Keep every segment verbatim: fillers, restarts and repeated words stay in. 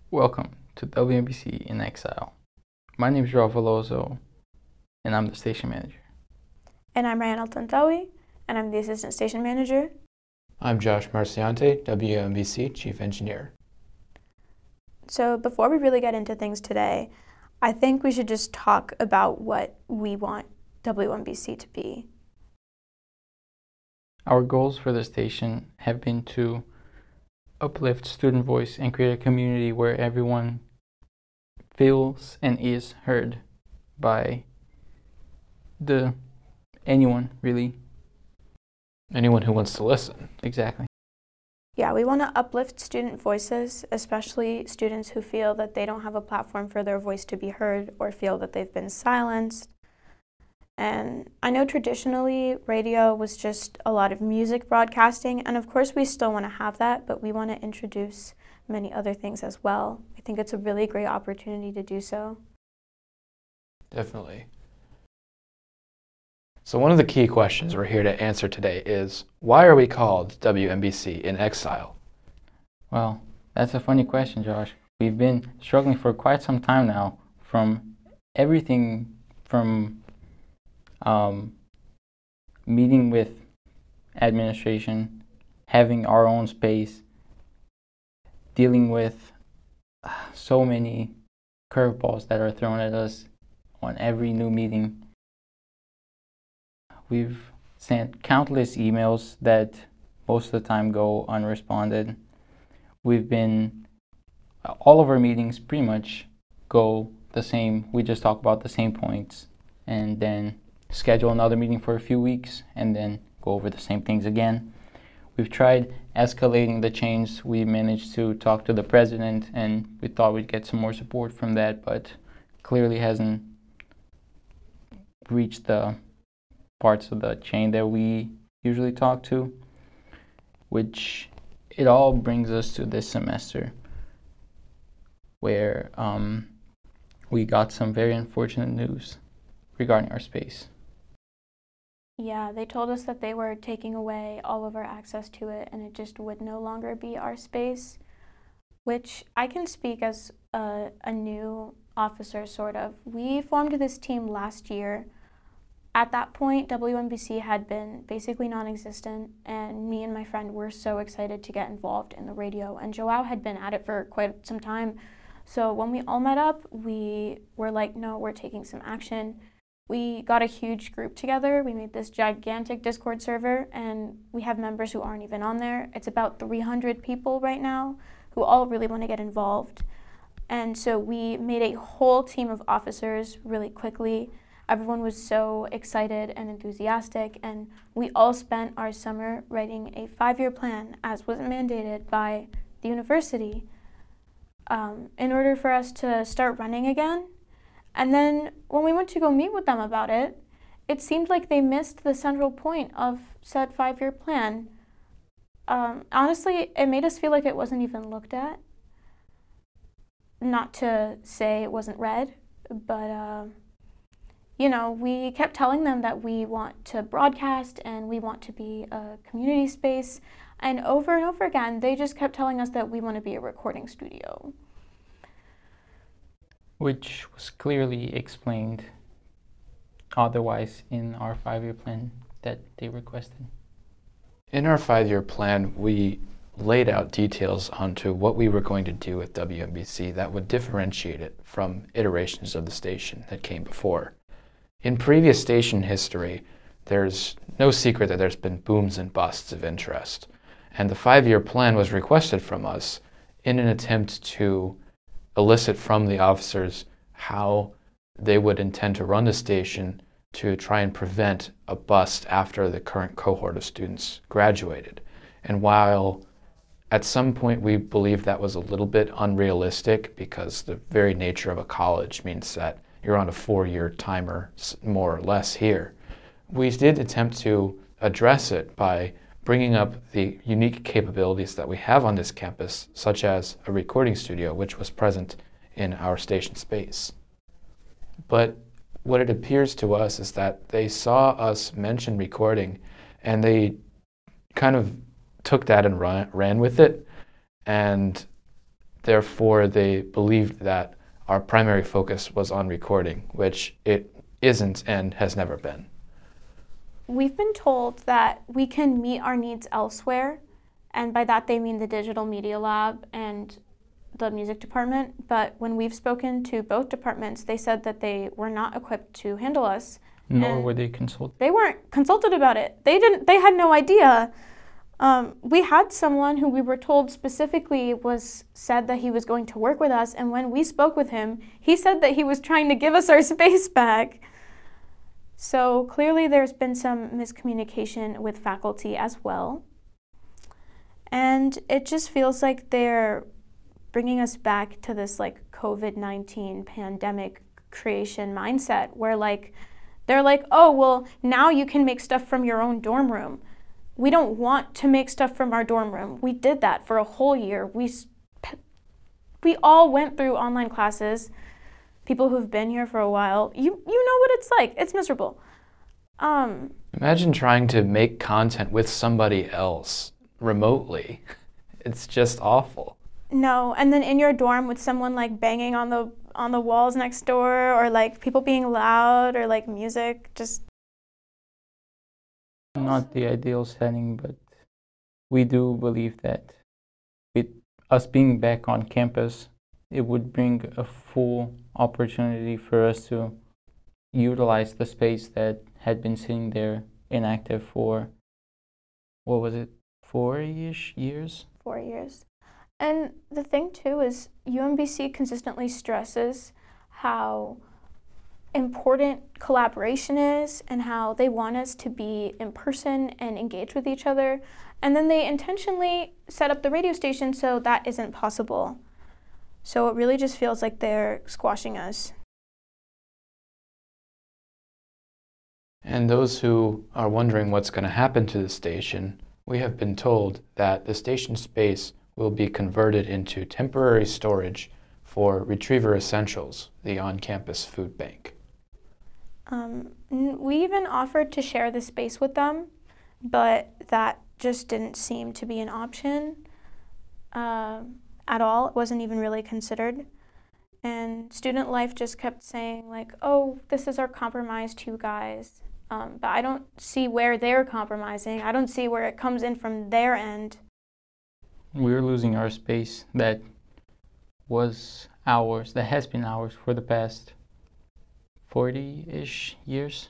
Welcome to W M B C in Exile. My name is João Veloso, and I'm the station manager. And I'm Ryan Altantawi, and I'm the assistant station manager. I'm Josh Marciante, W M B C chief engineer. So before we really get into things today, I think we should just talk about what we want W M B C to be. Our goals for the station have been to uplift student voice and create a community where everyone feels and is heard by the anyone, really. Anyone who wants to listen. Exactly. Yeah, we want to uplift student voices, especially students who feel that they don't have a platform for their voice to be heard or feel that they've been silenced. And I know traditionally radio was just a lot of music broadcasting, and of course we still want to have that, but we want to introduce many other things as well. I think it's a really great opportunity to do so. Definitely. So one of the key questions we're here to answer today is, why are we called W M B C in Exile? Well, that's a funny question, Josh. We've been struggling for quite some time now, from everything from um, meeting with administration, having our own space, dealing with uh, so many curveballs that are thrown at us on every new meeting. We've sent countless emails that most of the time go unresponded. We've been, all of our meetings pretty much go the same. We just talk about the same points and then schedule another meeting for a few weeks and then go over the same things again. We've tried escalating the change. We managed to talk to the president and we thought we'd get some more support from that, but clearly hasn't reached the parts of the chain that we usually talk to, which it all brings us to this semester where um, we got some very unfortunate news regarding our space. Yeah, they told us that they were taking away all of our access to it and it just would no longer be our space, which I can speak as a, a new officer, sort of. We formed this team last year. At that point, W M B C had been basically non-existent, and me and my friend were so excited to get involved in the radio, and Joao had been at it for quite some time. So when we all met up, we were like, no, we're taking some action. We got a huge group together. We made this gigantic Discord server, and we have members who aren't even on there. It's about three hundred people right now who all really want to get involved. And so we made a whole team of officers really quickly. Everyone was so excited and enthusiastic, and we all spent our summer writing a five-year plan, as was mandated by the university, um, in order for us to start running again. And then when we went to go meet with them about it, it seemed like they missed the central point of said five-year plan. Um, honestly, it made us feel like it wasn't even looked at. Not to say it wasn't read, but uh, you know, we kept telling them that we want to broadcast and we want to be a community space. And over and over again, they just kept telling us that we want to be a recording studio. Which was clearly explained otherwise in our five-year plan that they requested. In our five-year plan, we laid out details onto what we were going to do with W M B C that would differentiate it from iterations of the station that came before. In previous station history, there's no secret that there's been booms and busts of interest, and the five-year plan was requested from us in an attempt to elicit from the officers how they would intend to run the station to try and prevent a bust after the current cohort of students graduated. And while at some point we believed that was a little bit unrealistic because the very nature of a college means that you're on a four-year timer, more or less here, we did attempt to address it by bringing up the unique capabilities that we have on this campus, such as a recording studio, which was present in our station space. But what it appears to us is that they saw us mention recording and they kind of took that and run, ran with it, and therefore they believed that our primary focus was on recording, which it isn't and has never been. We've been told that we can meet our needs elsewhere, and by that they mean the Digital Media Lab and the music department, but when we've spoken to both departments, they said that they were not equipped to handle us. Nor were they consulted. They weren't consulted about it. They didn't. They had no idea. Um, we had someone who we were told specifically was said that he was going to work with us, and when we spoke with him, he said that he was trying to give us our space back. So clearly there's been some miscommunication with faculty as well. And it just feels like they're bringing us back to this like COVID nineteen pandemic creation mindset where like, they're like, oh, well, now you can make stuff from your own dorm room. We don't want to make stuff from our dorm room. We did that for a whole year. We, we all went through online classes. People who've been here for a while, you, you know what it's like. It's miserable. Um, Imagine trying to make content with somebody else remotely. It's just awful. No, and then in your dorm with someone like banging on the on the walls next door, or like people being loud, or like music, just Not the ideal setting, but we do believe that with us being back on campus, it would bring a full opportunity for us to utilize the space that had been sitting there inactive for, what was it, four-ish years? four years. And the thing too is U M B C consistently stresses how important collaboration is and how they want us to be in person and engage with each other. And then they intentionally set up the radio station so that isn't possible. So it really just feels like they're squashing us. And those who are wondering what's going to happen to the station, we have been told that the station space will be converted into temporary storage for Retriever Essentials, the on-campus food bank. Um, we even offered to share the space with them, but that just didn't seem to be an option uh, at all. It wasn't even really considered. And Student Life just kept saying like, oh, this is our compromise to you guys. Um, but I don't see where they're compromising. I don't see where it comes in from their end. We're losing our space that was ours, that has been ours for the past forty-ish years.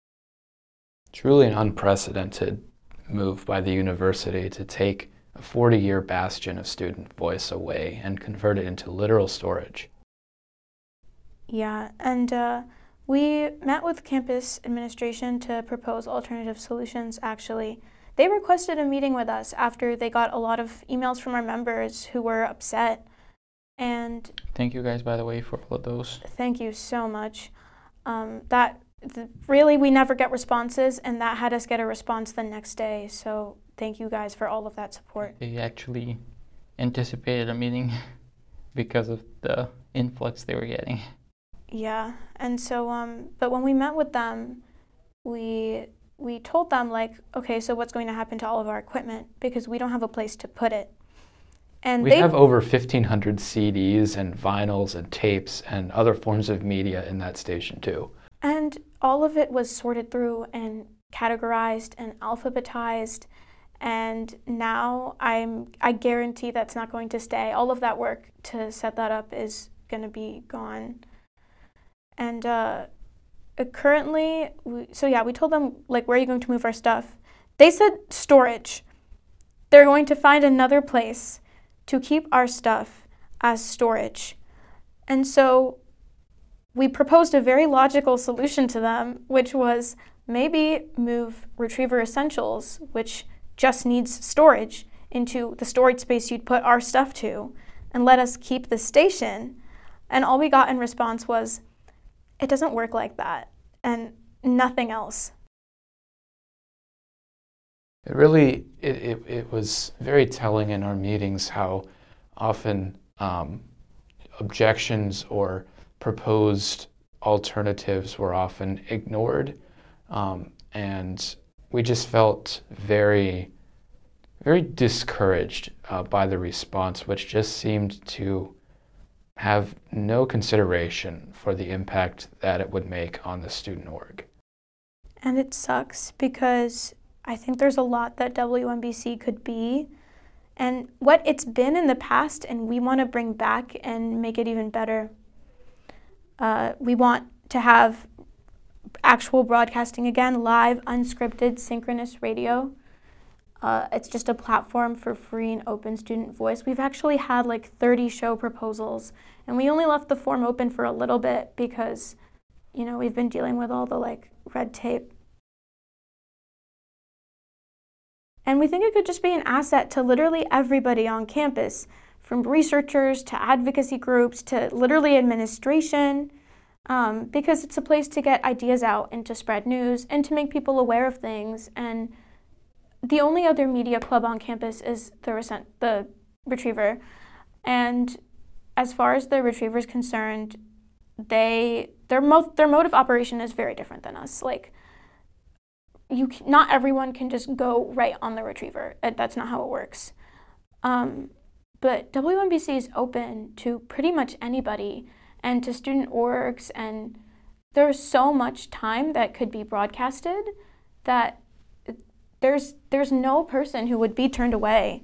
Truly an unprecedented move by the university to take a forty-year bastion of student voice away and convert it into literal storage. Yeah, and uh, we met with campus administration to propose alternative solutions, actually. They requested a meeting with us after they got a lot of emails from our members who were upset. And Thank you guys, by the way, for all of those. thank you so much. Um, that th- really, we never get responses, and that had us get a response the next day. So thank you guys for all of that support. They actually anticipated a meeting because of the influx they were getting. Yeah, and so, um, but when we met with them, we we told them like, okay, so what's going to happen to all of our equipment because we don't have a place to put it. And We they have over fifteen hundred C Ds and vinyls and tapes and other forms of media in that station too. and all of it was sorted through and categorized and alphabetized. And now I'm I guarantee that's not going to stay. All of that work to set that up is going to be gone. And uh, uh, currently, we, so yeah, we told them, like, where are you going to move our stuff? They said storage. They're going to find another place to keep our stuff as storage. And so we proposed a very logical solution to them, which was maybe move Retriever Essentials, which just needs storage, into the storage space you'd put our stuff to, and let us keep the station. And all we got in response was, it doesn't work like that, and nothing else. It really, it, it, it was very telling in our meetings how often um, objections or proposed alternatives were often ignored. Um, and we just felt very, very discouraged uh, by the response, which just seemed to have no consideration for the impact that it would make on the student org. And it sucks because I think there's a lot that W M B C could be and what it's been in the past, and we want to bring back and make it even better. Uh, we want to have actual broadcasting again, live, unscripted, synchronous radio. Uh, it's just a platform for free and open student voice. We've actually had like thirty show proposals, and we only left the form open for a little bit because, you know, we've been dealing with all the like red tape. And we think it could just be an asset to literally everybody on campus, from researchers to advocacy groups to literally administration, um, because it's a place to get ideas out and to spread news and to make people aware of things. And the only other media club on campus is the, Recent, the Retriever. And as far as the Retriever is concerned, they their, mo- their mode of operation is very different than us. Like, You, not everyone can just go right on the Retriever. That's not how it works. Um, but W M B C is open to pretty much anybody and to student orgs, and there's so much time that could be broadcasted that there's there's no person who would be turned away.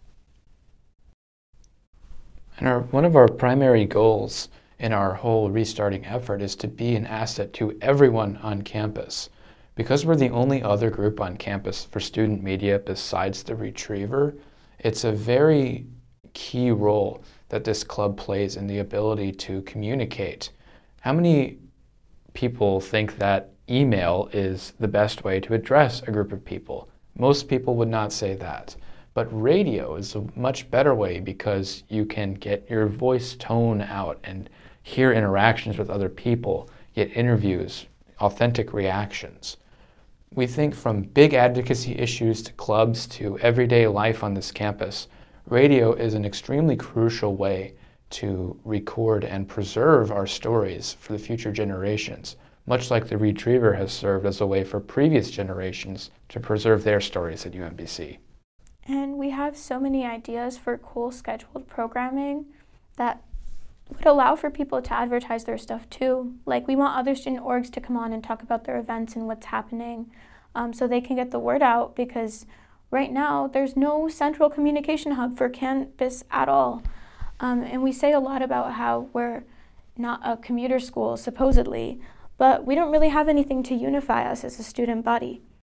And our, one of our primary goals in our whole restarting effort is to be an asset to everyone on campus. Because we're the only other group on campus for student media besides the Retriever, it's a very key role that this club plays in the ability to communicate. How many people think that email is the best way to address a group of people? Most people would not say that. But radio is a much better way because you can get your voice tone out and hear interactions with other people, get interviews, authentic reactions. We think from big advocacy issues to clubs to everyday life on this campus, radio is an extremely crucial way to record and preserve our stories for the future generations, much like the Retriever has served as a way for previous generations to preserve their stories at U M B C. And we have so many ideas for cool scheduled programming that would allow for people to advertise their stuff too. Like, we want other student orgs to come on and talk about their events and what's happening, um, so they can get the word out, because right now there's no central communication hub for campus at all. Um, and we say a lot about how we're not a commuter school, supposedly, but we don't really have anything to unify us as a student body.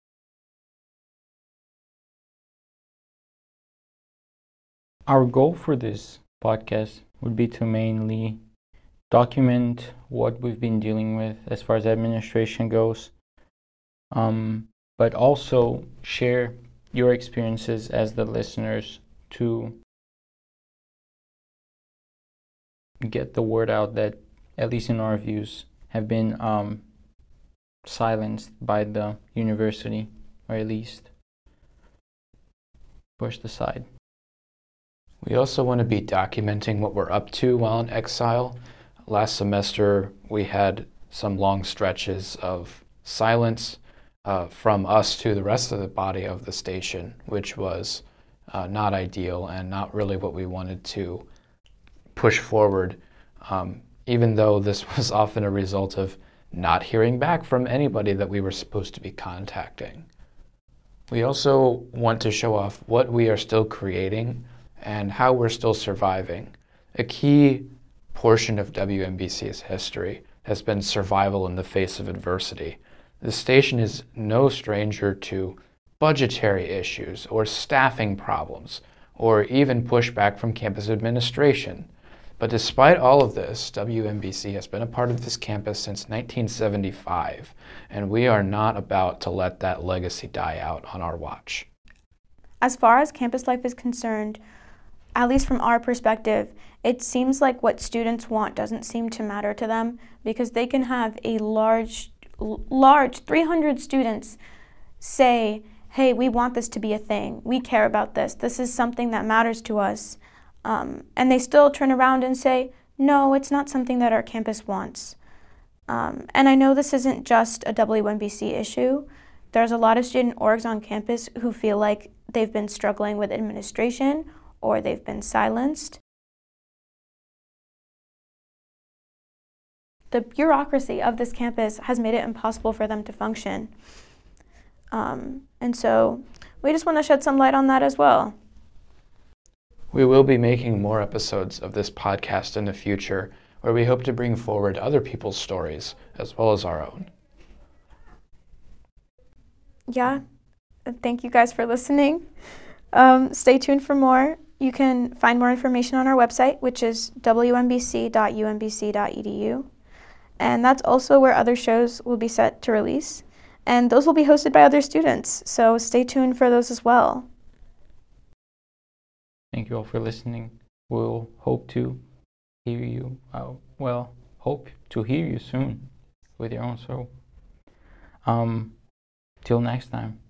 Our goal for this podcast would be to mainly document what we've been dealing with as far as administration goes, um, but also share your experiences as the listeners to get the word out that, at least in our views, have been um, silenced by the university, or at least pushed aside. We also want to be documenting what we're up to while in exile. Last semester, we had some long stretches of silence uh, from us to the rest of the body of the station, which was uh, not ideal and not really what we wanted to push forward, um, even though this was often a result of not hearing back from anybody that we were supposed to be contacting. We also want to show off what we are still creating and how we're still surviving. A key portion of W M B C's history has been survival in the face of adversity. The station is no stranger to budgetary issues or staffing problems, or even pushback from campus administration. But despite all of this, W M B C has been a part of this campus since nineteen seventy-five, and we are not about to let that legacy die out on our watch. As far as campus life is concerned, at least from our perspective, it seems like what students want doesn't seem to matter to them, because they can have a large, large three hundred students say, hey, we want this to be a thing. We care about this. This is something that matters to us. Um, and they still turn around and say, no, it's not something that our campus wants. Um, and I know this isn't just a W M B C issue. There's a lot of student orgs on campus who feel like they've been struggling with administration or they've been silenced. The bureaucracy of this campus has made it impossible for them to function. Um, and so we just want to shed some light on that as well. We will be making more episodes of this podcast in the future, where we hope to bring forward other people's stories as well as our own. Yeah, thank you guys for listening. Um, stay tuned for more. You can find more information on our website, which is w m b c dot u m b c dot e d u. And that's also where other shows will be set to release. And those will be hosted by other students, so stay tuned for those as well. Thank you all for listening. We'll hope to hear you, uh, well, hope to hear you soon with your own show. Um, till next time.